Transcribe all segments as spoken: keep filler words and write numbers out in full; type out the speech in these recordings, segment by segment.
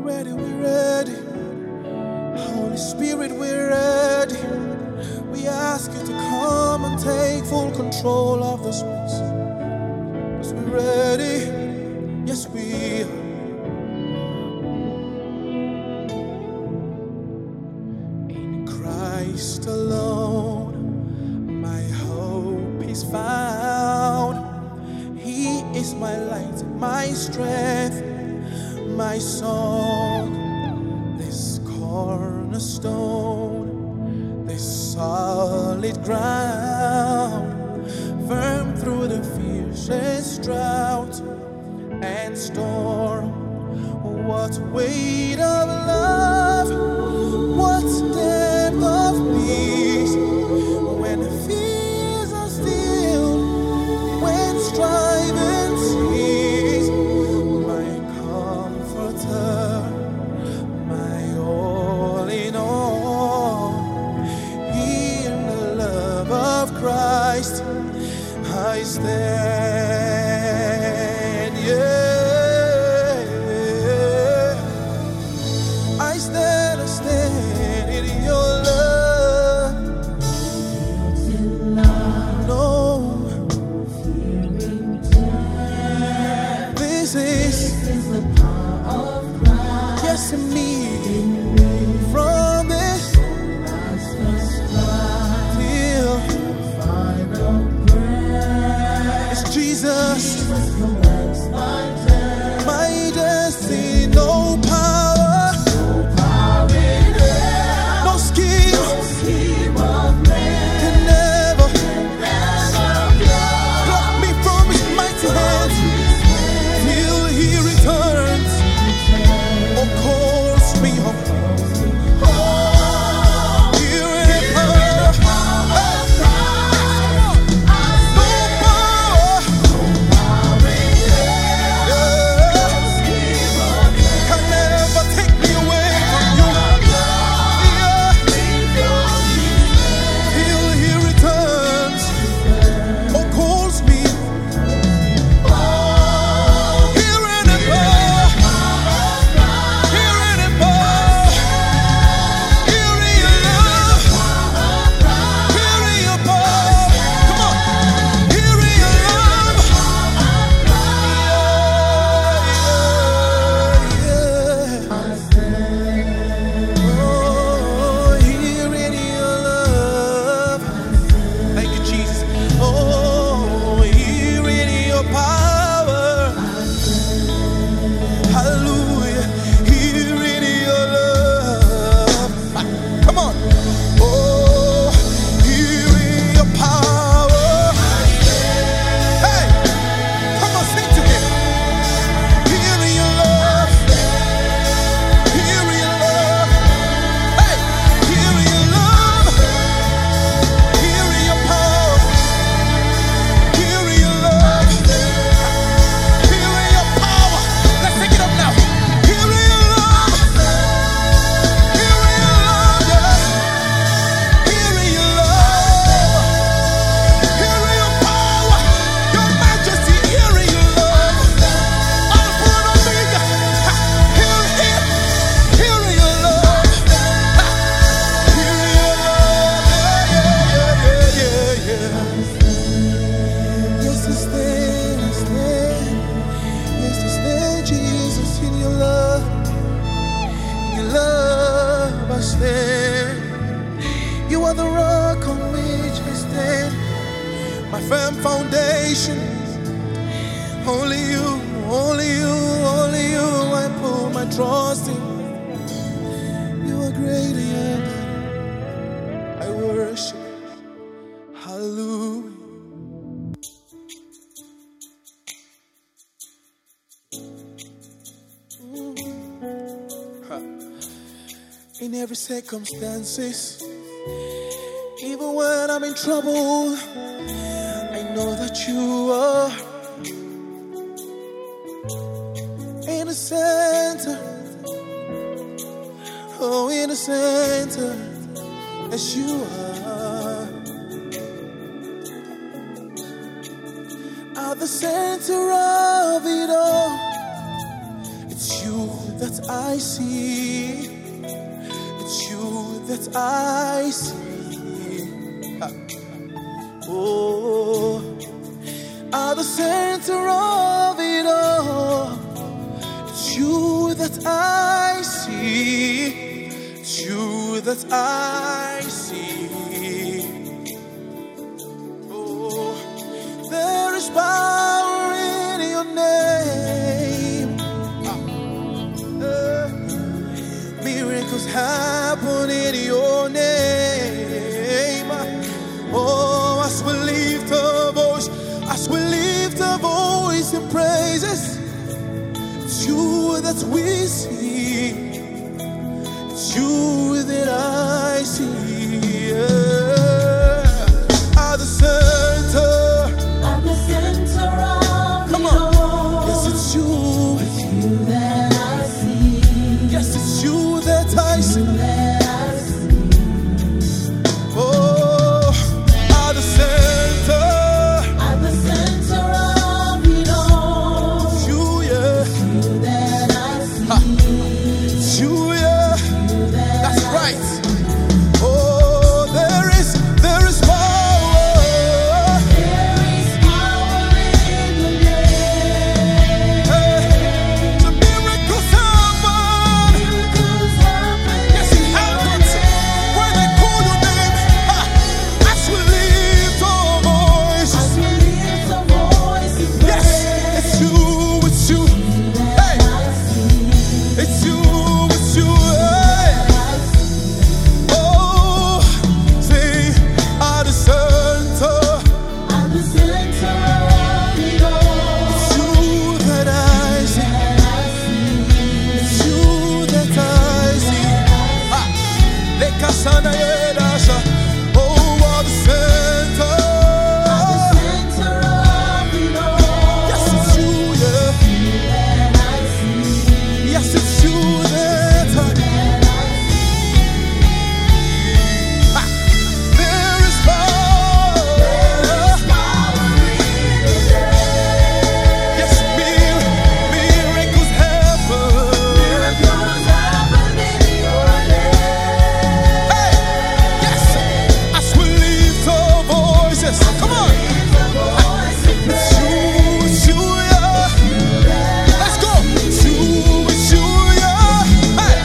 ready, we're ready. Holy Spirit, we're ready. We ask you to come and take full control of this place. Because we're ready. Yes, we are. In Christ alone, my hope is found. He is my light, my strength, my song. This cornerstone, this solid ground, firm through the fiercest drought and storm. What weight of love, what depth of peace, when fears are still, when striving cease. My comforter, my all in all, in the love of Christ I stand, yeah. I stand, I stand in your love. No, this is the power of Christ. yes in me. From this till Final breath. it's Jesus, Jesus commands my death. my destiny. No power, Power in hell. no scheme Scheme of man. can never Never blood. pluck me from his mighty hands till he returns or calls me home. Here in power, no power, yeah, can never take me away from you. Yeah, till he returns or calls me. Here in power, here in power, here in your love, here in your power. Come on, here in your love. Yeah, yeah. Oh, here in your love. Thank you, Jesus. Oh, here in your power. Hallelujah. Here in your love. Ah, come on. Oh, here in your power. Hey, come on, sing to him. Here in your love. Here in your love. Hey, here in your love. Here in your power. Here in your love. Here in your power. Let's take it up now. Here in your love. Here in your love, yeah. Here in your love. Here in your power. Your majesty. Here in your love. Alpha and Omega. Ha, Here, here. Here in your love. Ha, Here in your love. Yeah, yeah, yeah, yeah, yeah. Yes, I stand, I stand. Yes, I stand, Jesus, in your love. In your love, I stand. You are the rock on which I stand. My firm foundation. Only you, only you, only you. I put my trust in. You are great, yeah. I worship. Hallelujah. In every circumstances, even when I'm in trouble, I know that you are in the center. Oh, in the center, as you are. At the center of it all, it's you. that I see. It's you that I see. Ah. Oh, at the center of it all, it's you that I see. It's you that I see. Oh, there is power in your name. Ah. Uh, miracles happen in your name. Oh, as we lift a voice, as we lift a voice in praises, it's you that we see, it's you that I see. Yeah. At the center, At the center of come it on, all, yes, it's you, it's you that I see. yes, it's you that I see. You that I see. Oh, at the center, At the center of it all, it's you, yeah, you that I see. ha. It's you, yeah. You that That's I right. Oh, there is, there is power. There is power in the name. Hey, the miracles happen. Miracles happen Yes, it in your happens when they name. call your name. Ha, as we lift our voices. As we lift a voice in Yes, praise, it's you, it's you. Hey, I see. it's you, it's you. Hey. Oh, say at the center, At the center of it all, it's you that I see. that I see. It's you that I see. Ah, le casana yedasha. Oh, at the center. At the center of it all, Yes, it's you, yeah. that I see. Yes, it's you that I. Ah, there is power. Power in the name. Yes, mir- miracles happen. Miracles happen in your name. Hey, yes, as we lift our voices. Come on. Lift a voice in It's you, it's you, yeah. Let's go. It's you, it's you, yeah. Hey,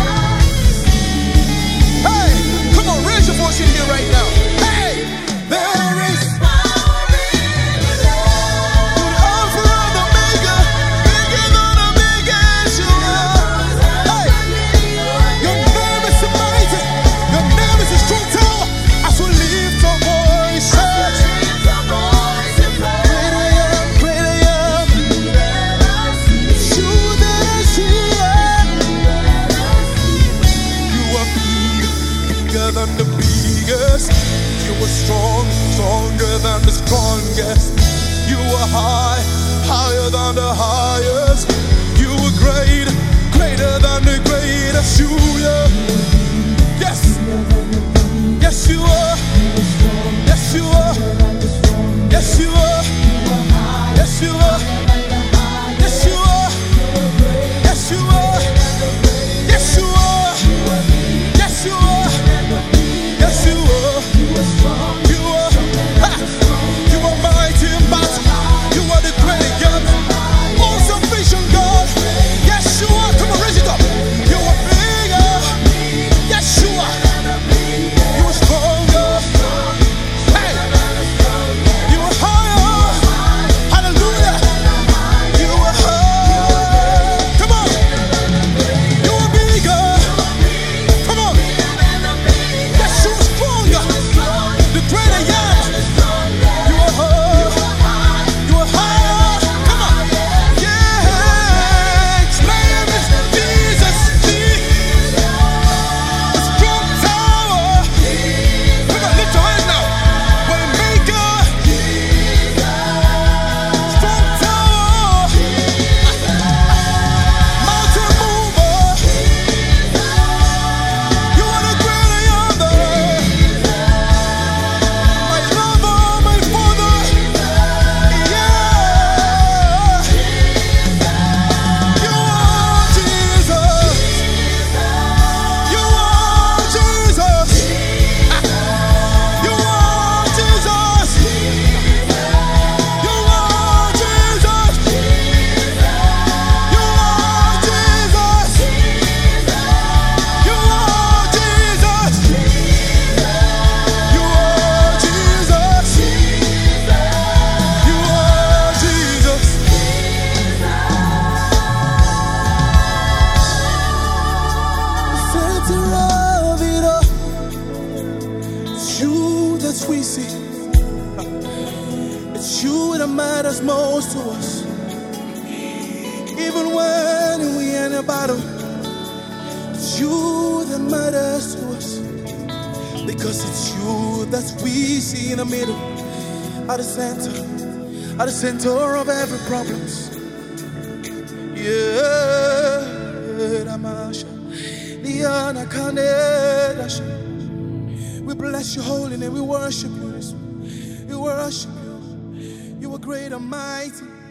hey, come on, raise your voice in here right now. Hey, there is power in the name. Alpha and Omega, beginning and Omega, Yeshua. Hey, your name is mighty, your name is a strong tower. As we lift our voices, Lift a voice in praise. great I am, great I am. It's you that I see, yeah. You are bigger than the biggest. You are strong, stronger than the strongest. You are high, higher than the highest. You are great, greater than the greatest. You, yeah. Yes, yes you are. Yes you are. Yes you are. Yes you are. Yes you are. Yes you are. Yes you are. Yes you are. Yes you are. You are. Ha! You are mighty in battle. You are the great God. All sufficient God. Yes you that matters most to us. Even when we are in a battle, it's you that matters to us. Because it's you that we see in the middle, at the center, at the center of every problem. Yeah, we bless your holy name. We worship you. We worship you. You are great and mighty.